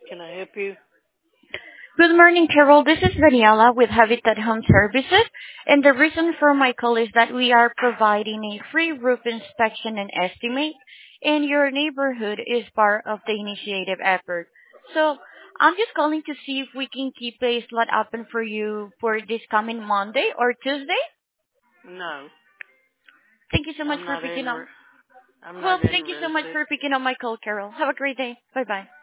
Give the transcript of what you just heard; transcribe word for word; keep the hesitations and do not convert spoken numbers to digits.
Can I help you? Good morning, Carol. This is Daniela with Habitat Home Services, and the reason for my call is that we are providing a free roof inspection and estimate, and your neighborhood is part of the initiative effort. So I'm just calling to see if we can keep a slot open for you for this coming Monday or Tuesday. No, Thank you so much I'm for not picking up. inter. I'm Well, not thank you so much interested. for picking up my call, Carol. Have a great day. Bye bye.